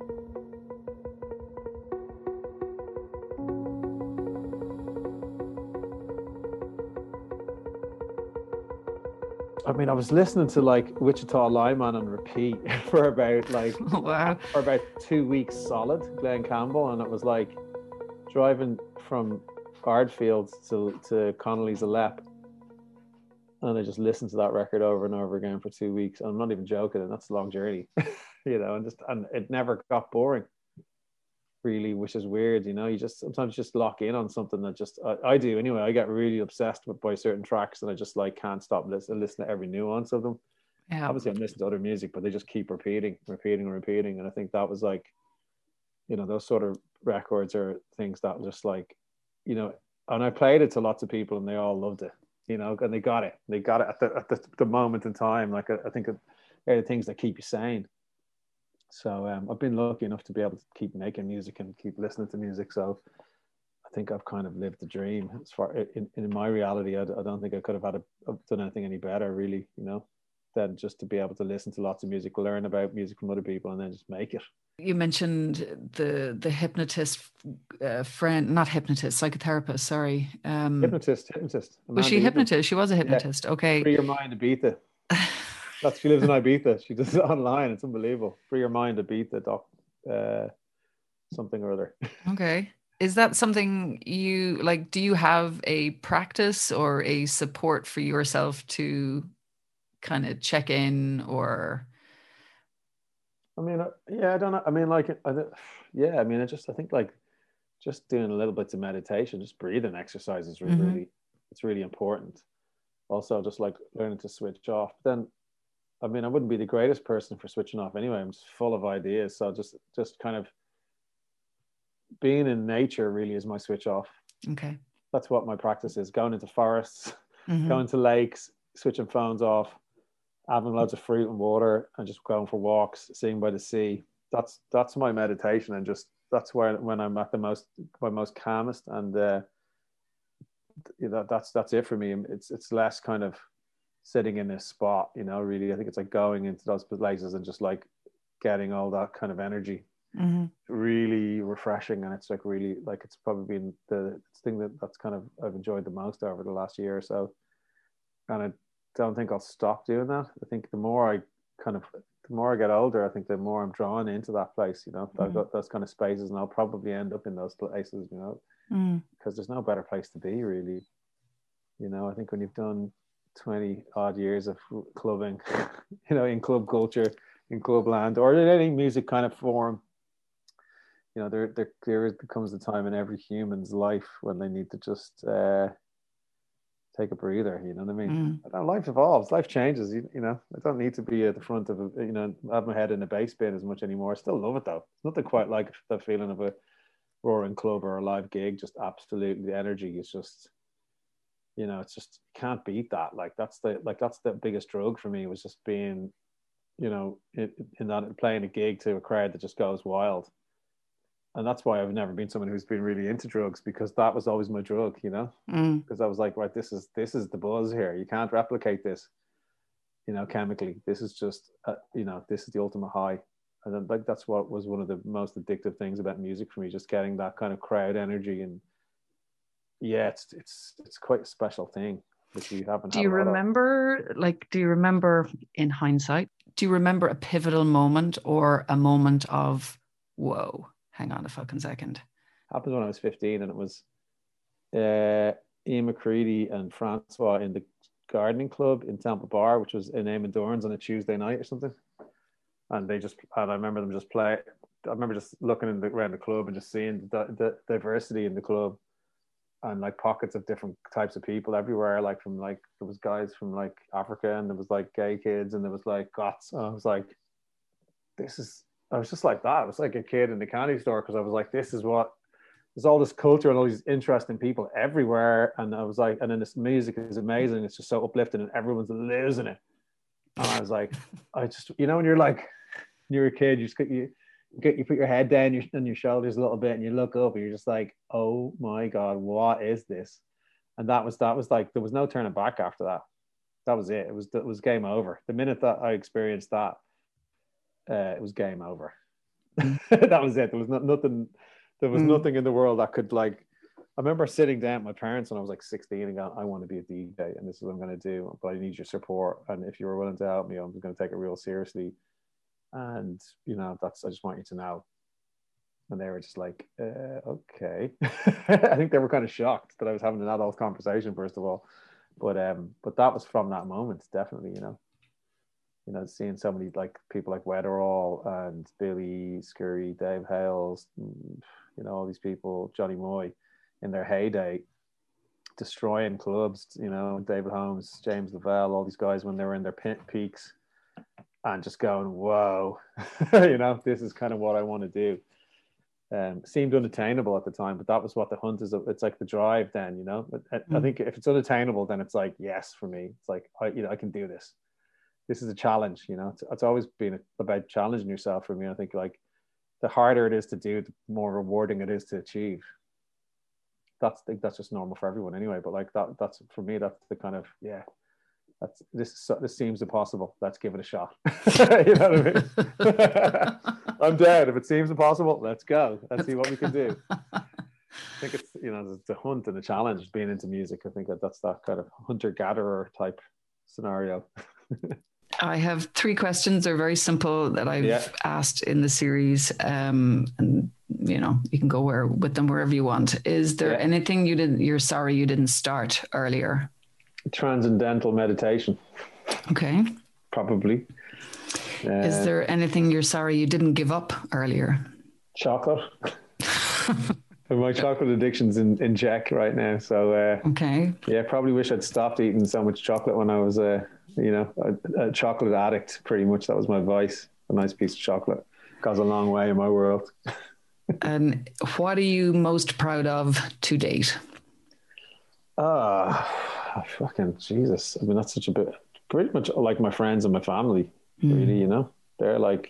I mean, I was listening to like Wichita Lineman on repeat for about wow. for about 2 weeks solid, Glenn Campbell, and it was like driving from Ardfield to Connolly's Alep, and I just listened to that record over and over again for 2 weeks. I'm not even joking, and that's a long journey, and it never got boring, really, which is weird. You just sometimes just lock in on something that just I do anyway. I get really obsessed by certain tracks, and I just like can't stop listen to every nuance of them. Yeah. Obviously I'm listening to other music, but they just keep repeating, and I think that was like, those sort of records are things that just like, and I played it to lots of people and they all loved it, and they got it at the moment in time. Like I think they're the things that keep you sane. So I've been lucky enough to be able to keep making music and keep listening to music. So I think I've kind of lived the dream. As far in my reality, I don't think I could have done anything any better, really, than just to be able to listen to lots of music, learn about music from other people, and then just make it. You mentioned the hypnotist friend, not hypnotist, psychotherapist. Sorry, hypnotist. Was she hypnotist? She was a hypnotist. Yeah. Okay. Free Your Mind, Ibiza. She lives in Ibiza. She does it online. It's unbelievable. Free Your Mind, Ibiza, something or other. Okay. Is that something you like? Do you have a practice or a support for yourself to kind of check in, or? I mean, yeah, I don't know. I mean, like, yeah, I mean, I think like just doing a little bit of meditation, just breathing exercises really, it's really important. Also, just like learning to switch off. But then, I mean, I wouldn't be the greatest person for switching off anyway. I'm just full of ideas. So just kind of being in nature really is my switch off. Okay. That's what my practice is. Going into forests, going to lakes, switching phones off, having loads of fruit and water, and just going for walks, sitting by the sea. That's my meditation, and just that's when I'm at my most calmest, and that's it for me. It's less kind of sitting in a spot, really. I think it's like going into those places and just like getting all that kind of energy. Really refreshing, and it's like really like it's probably been the thing that's kind of I've enjoyed the most over the last year or so, and I don't think I'll stop doing that. I think the more I get older, I think the more I'm drawn into that place. I've got those kind of spaces, and I'll probably end up in those places, because there's no better place to be, really. I think when you've done 20 odd years of clubbing, in club culture, in club land, or in any music kind of form, there comes a time in every human's life when they need to just take a breather. You know what I mean? Life evolves, life changes. I don't need to be at the front of have my head in a bass bin as much anymore. I still love it though. It's nothing quite like the feeling of a roaring club or a live gig. Just absolutely, the energy is just, it's just, you can't beat that. That's the biggest drug for me, was just being, in that, playing a gig to a crowd that just goes wild. And that's why I've never been someone who's been really into drugs, because that was always my drug, because I was like, right, this is the buzz here. You can't replicate this, chemically. This is just, this is the ultimate high. And then, like, that's what was one of the most addictive things about music for me, just getting that kind of crowd energy. And yeah, it's quite a special thing, which we haven't. Do you remember in hindsight, do you remember a pivotal moment or a moment of, whoa, hang on a fucking second? Happened when I was 15, and it was Ian McCready and Francois in the gardening club in Temple Bar, which was in Eamon Dorns on a Tuesday night or something. And I remember them just play. I remember just looking around the club and just seeing the diversity in the club, and like pockets of different types of people everywhere. Like there was guys from like Africa, and there was like gay kids, and there was like goths. And I was like, I was just like that. I was like a kid in the candy store, because I was like, there's all this culture and all these interesting people everywhere. And I was like, and then this music is amazing. It's just so uplifting, and everyone's losing it. And I was like, when you're like, you're a kid, you put your head down on your shoulders a little bit, and you look up, and you're just like, oh my God, what is this? And that was like, there was no turning back after that. That was it. It was game over. The minute that I experienced that, it was game over. That was it. There was nothing. There was nothing in the world that could, like. I remember sitting down with my parents when I was like 16 and going, I want to be a DJ, and this is what I'm going to do, but I need your support. And if you were willing to help me, I'm going to take it real seriously. And, you know, I just want you to know. And they were just like, okay. I think they were kind of shocked that I was having an adult conversation, first of all. But that was from that moment, definitely, you know, seeing so many like people like Weatherall and Billy Scurry, Dave Hales, you know, all these people, Johnny Moy, in their heyday, destroying clubs, you know, David Holmes, James Lavelle, all these guys when they were in their peaks, and just going, whoa, you know, this is kind of what I want to do. Seemed unattainable at the time, but that was what the hunt is. It's like the drive then, you know. I think if it's unattainable, then it's like, yes, for me. It's like, I can do this. This is a challenge, you know. It's always been about challenging yourself for me. I think like the harder it is to do, the more rewarding it is to achieve. That's just normal for everyone anyway. But like that's for me, that's the kind of, this seems impossible. Let's give it a shot. You know what I mean? I'm down. If it seems impossible, let's go. Let's see what we can do. I think it's, you know, the hunt and the challenge being into music. I think that's that kind of hunter-gatherer type scenario. I have 3 questions. They're very simple that I've asked in the series. And, you know, you can go with them wherever you want. Is there anything you're sorry you didn't start earlier? Transcendental meditation. Okay. Probably. Is there anything you're sorry you didn't give up earlier? Chocolate. My chocolate addiction's in check right now. So, okay. Yeah, probably wish I'd stopped eating so much chocolate when I was, a chocolate addict, pretty much. That was my vice. A nice piece of chocolate goes a long way in my world. And what are you most proud of to date? Fucking Jesus. I mean, that's such a bit, pretty much like my friends and my family, really, you know. They're like,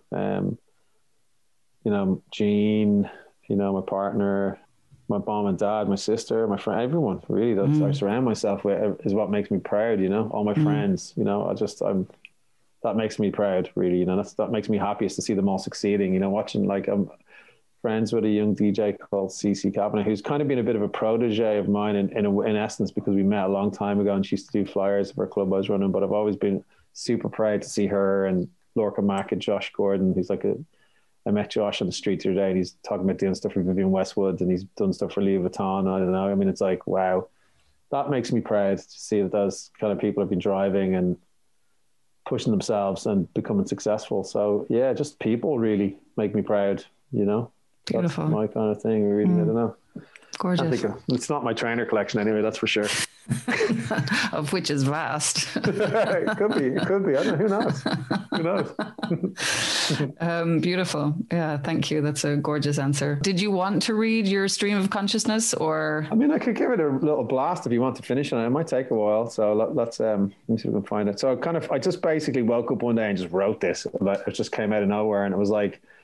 Jean, my partner, my mom and dad, my sister, my friend, everyone really that I surround myself with is what makes me proud, all my friends, that makes me proud, really, that makes me happiest to see them all succeeding, watching, like, I'm friends with a young DJ called Cece Kavanagh, who's kind of been a bit of a protege of mine in essence, because we met a long time ago and she used to do flyers for a club I was running, but I've always been super proud to see her and Lorca Mack and Josh Gordon. He's like I met Josh on the street the other day and he's talking about doing stuff for Vivienne Westwood and he's done stuff for Louis Vuitton. I don't know. I mean, it's like, wow, that makes me proud to see that those kind of people have been driving and pushing themselves and becoming successful. So yeah, just people really make me proud, Beautiful. That's my kind of thing, really. I don't know. Gorgeous. It's not my trainer collection anyway, that's for sure. Of which is vast. It could be. I don't know. Who knows? Beautiful. Yeah, thank you. That's a gorgeous answer. Did you want to read your stream of consciousness, or? I mean, I could give it a little blast if you want to finish it. It might take a while, so let's let me see if we can find it. So I just basically woke up one day and just wrote this. It just came out of nowhere, and it was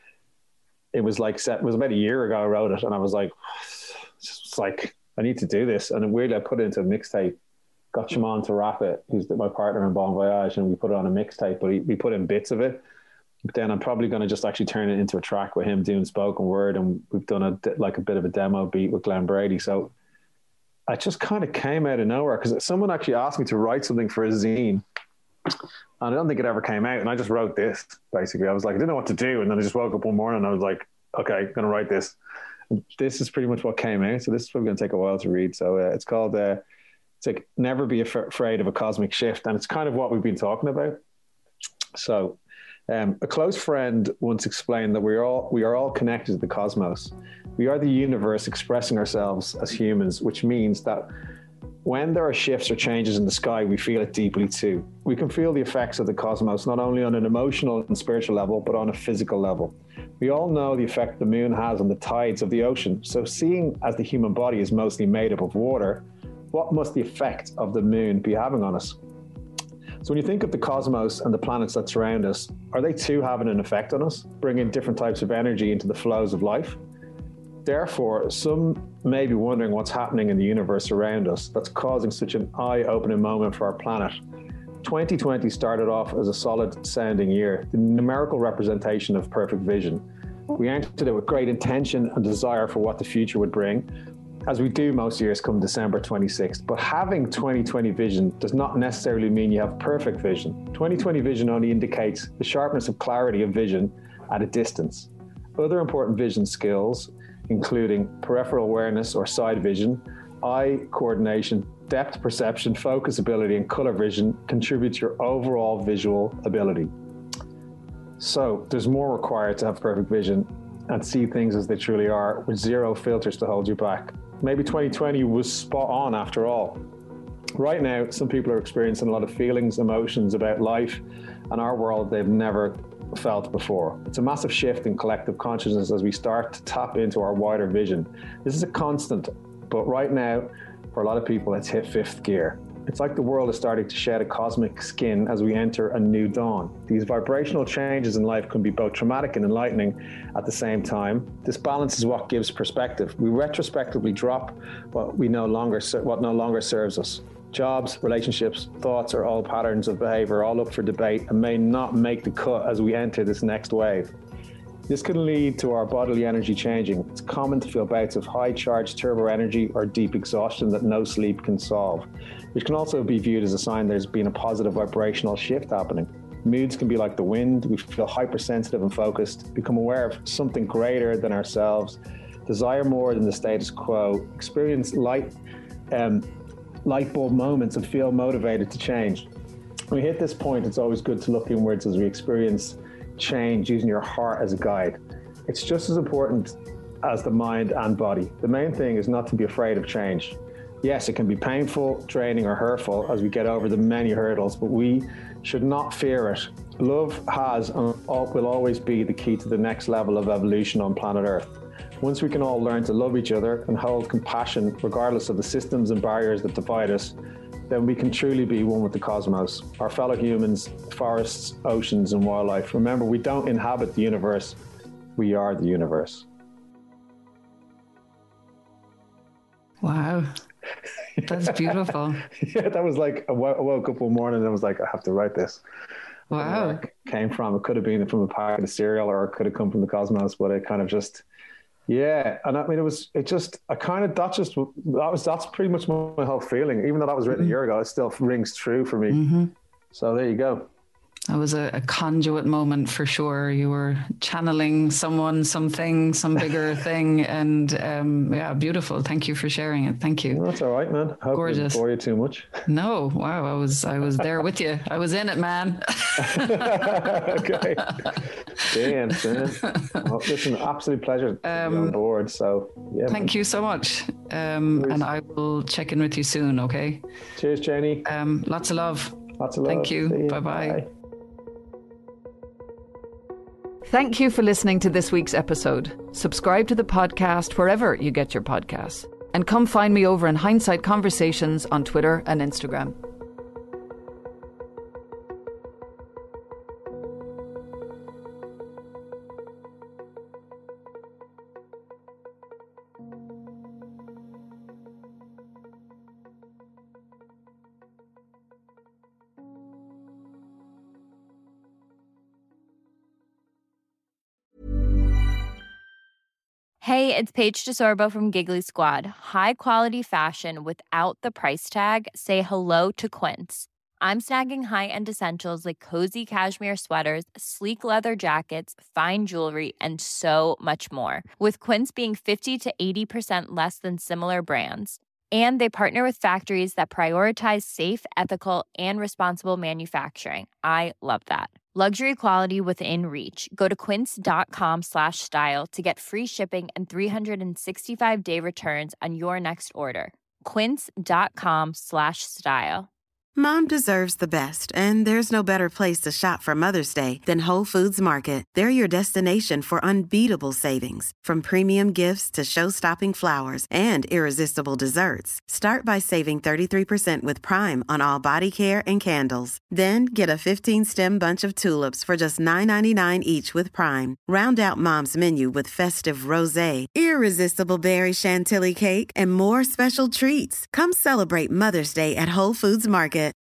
about a year ago I wrote it, and I was like, it's like, I need to do this. And weirdly, I put it into a mixtape, got Shimon to rap it, who's my partner in Bon Voyage, and we put it on a mixtape, but we put in bits of it. But then I'm probably going to just actually turn it into a track with him doing spoken word, and we've done a bit of a demo beat with Glenn Brady. So I just kind of came out of nowhere because someone actually asked me to write something for a zine, and I don't think it ever came out, and I just wrote this, basically. I was like, I didn't know what to do, and then I just woke up one morning and I was like, okay, I'm going to write this. And this is pretty much what came out, so this is probably going to take a while to read. So it's called it's like Never Be Afraid of a Cosmic Shift, and it's kind of what we've been talking about. So a close friend once explained that we are all connected to the cosmos. We are the universe expressing ourselves as humans, which means that when there are shifts or changes in the sky, we feel it deeply too. We can feel the effects of the cosmos, not only on an emotional and spiritual level, but on a physical level. We all know the effect the moon has on the tides of the ocean. So seeing as the human body is mostly made up of water, what must the effect of the moon be having on us? So when you think of the cosmos and the planets that surround us, are they too having an effect on us, bringing different types of energy into the flows of life? Therefore, some may be wondering what's happening in the universe around us that's causing such an eye-opening moment for our planet. 2020 started off as a solid-sounding year, the numerical representation of perfect vision. We entered it with great intention and desire for what the future would bring, as we do most years come December 26th. But having 2020 vision does not necessarily mean you have perfect vision. 2020 vision only indicates the sharpness of clarity of vision at a distance. Other important vision skills, including peripheral awareness or side vision, eye coordination, depth perception, focus ability, and color vision, contribute to your overall visual ability. So there's more required to have perfect vision and see things as they truly are, with zero filters to hold you back. Maybe 2020 was spot on after all. Right now, some people are experiencing a lot of feelings, emotions about life and our world they've never felt before. It's a massive shift in collective consciousness as we start to tap into our wider vision. This is a constant, but right now, for a lot of people, it's hit fifth gear. It's like the world is starting to shed a cosmic skin as we enter a new dawn. These vibrational changes in life can be both traumatic and enlightening at the same time. This balance is what gives perspective. We retrospectively drop what no longer serves us. Jobs, relationships, thoughts, or old patterns of behavior are all up for debate and may not make the cut as we enter this next wave. This can lead to our bodily energy changing. It's common to feel bouts of high-charged turbo energy or deep exhaustion that no sleep can solve, which can also be viewed as a sign there's been a positive vibrational shift happening. Moods can be like the wind. We feel hypersensitive and focused, become aware of something greater than ourselves, desire more than the status quo, experience light bulb moments and feel motivated to change. When we hit this point, it's always good to look inwards as we experience change using your heart as a guide. It's just as important as the mind and body. The main thing is not to be afraid of change. Yes, it can be painful, draining, or hurtful as we get over the many hurdles, but we should not fear it. Love has and will always be the key to the next level of evolution on planet Earth. Once we can all learn to love each other and hold compassion regardless of the systems and barriers that divide us, then we can truly be one with the cosmos, our fellow humans, forests, oceans, and wildlife. Remember, we don't inhabit the universe, we are the universe. Wow. That's beautiful. Yeah, that was like, I woke up one morning and I was like, I have to write this. Wow. Where it came from. It could have been from a packet of cereal or it could have come from the cosmos, but it kind of just, yeah. And I mean, that's pretty much my whole feeling. Even though that was written a year ago, it still rings true for me. Mm-hmm. So there you go. That was a conduit moment for sure. You were channeling someone, something, some bigger thing. And yeah, beautiful. Thank you for sharing it. Thank you. Well, that's all right, man. I hope I didn't bore you too much. No. Wow. I was there with you. I was in it, man. Okay. Dan. Well, listen, absolute pleasure to be on board. So yeah. Thank you so much. And I will check in with you soon. Okay. Cheers, Jenny. Lots of love. Lots of love. Thank you. Bye-bye. Bye. Thank you for listening to this week's episode. Subscribe to the podcast wherever you get your podcasts. And come find me over in Hindsight Conversations on Twitter and Instagram. Hey, it's Paige DeSorbo from Giggly Squad. High quality fashion without the price tag. Say hello to Quince. I'm snagging high-end essentials like cozy cashmere sweaters, sleek leather jackets, fine jewelry, and so much more. With Quince being 50 to 80% less than similar brands. And they partner with factories that prioritize safe, ethical, and responsible manufacturing. I love that. Luxury quality within reach. Go to quince.com/style to get free shipping and 365-day returns on your next order. Quince.com/style. Mom deserves the best, and there's no better place to shop for Mother's Day than Whole Foods Market. They're your destination for unbeatable savings, from premium gifts to show-stopping flowers and irresistible desserts. Start by saving 33% with Prime on all body care and candles. Then get a 15-stem bunch of tulips for just $9.99 each with Prime. Round out Mom's menu with festive rosé, irresistible berry chantilly cake, and more special treats. Come celebrate Mother's Day at Whole Foods Market.